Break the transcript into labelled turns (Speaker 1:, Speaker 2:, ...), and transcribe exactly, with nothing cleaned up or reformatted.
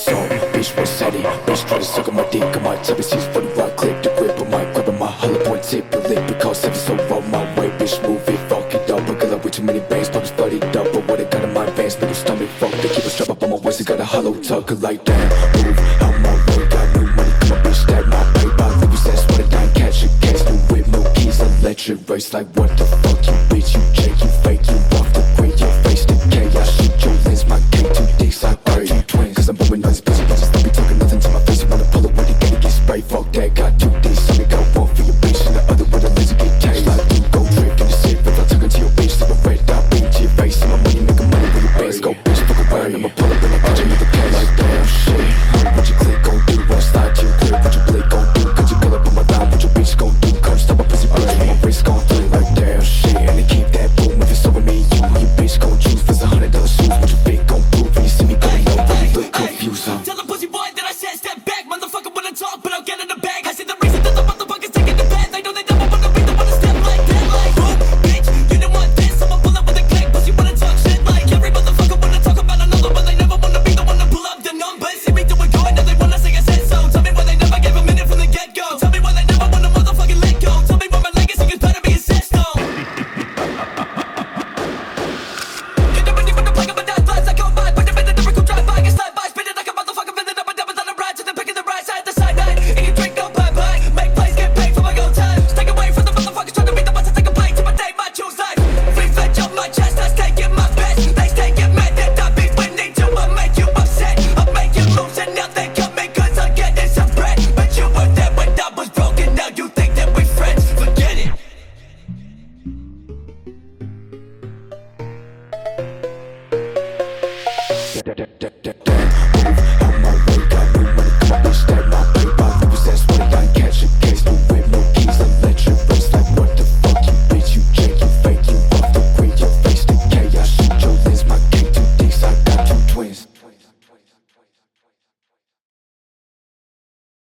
Speaker 1: song. Bitch, what's that? Bitch, try to suck on my dick. I might tap his seats for the right click. The grip, I might grab on my hollow point tip. The lip, because I'm so on my way. Bitch, move it, fuck it up. I got like way too many bangs, pop studied up. But what I got in my pants, make a stomach fuck. They keep a strap up on my waist, I got a hollow tuck. Like that, move out my way. Got new money, come on, bitch, that my paper. Leave you says, what I done, catch a case. New whip, no keys, electric race. Like what the fuck, you bitch, you check, you fake, you off the grid, your face decay. I shoot your lens, my K two dicks, I pray you twins. Cause I'm blowing noise, pussy bitches, don't be talking nothing to my face. You wanna pull it when you gotta get sprayed. Fuck that, got two D's, so got one for your bitch, and the other with a laser get tased. Like you go drift in the city, if I talk into your bitch, like a red dot, beat to your face. And my money making money with your bands, go bitch, fuck around, I'ma pull up when I catch you with the cash. Like damn shit, what you click gon' do, what slide you clear, what you blink gon' do. Cause you pull up on my line, what your bitch gon' do. Come stop my pussy brain, my wrist gon' fling like damn shit. And they keep that boom, if it's over me, you, your bitch gon' choose. For a hundred dollar shoes, what you big gon' prove. When you see me coming over, you look confused, huh?
Speaker 2: Tell the pussy boy that I said step back. Motherfucker wanna talk, but I'll get in the bag. I see the reason that the motherfuckers taking the bad. They know they never wanna be the one to step like that. Like, boom, bitch, you don't want this. I'ma pull up with a click. Pussy wanna talk shit like every motherfucker wanna talk about another, but they never wanna be the one to pull up the numbers. See me doing good, now they wanna say I said so. Tell me why they never gave a minute from the get-go. Tell me why they never wanna motherfucking let go. Tell me why my legacy is better be a set stone. You never need to play up with that blast. I come by, but the minute the record drive by, get slide by, spin it like a motherfucker, fill it up and diamonds on the ride. So they're picking the right side, the side night. Eat, drink, no bye bye. Make plays, get paid for my own time. Stay away from the motherfuckers trying to be the ones to take a plate to my day, my choose life. Free fetch up my chest, that's taking my best. They stay get mad that I be winning till I make you upset. I make you lose and now they got me cause I get this some bread. But you were there when I was broken, now you think that we friends. Forget it.
Speaker 1: Da, da, da,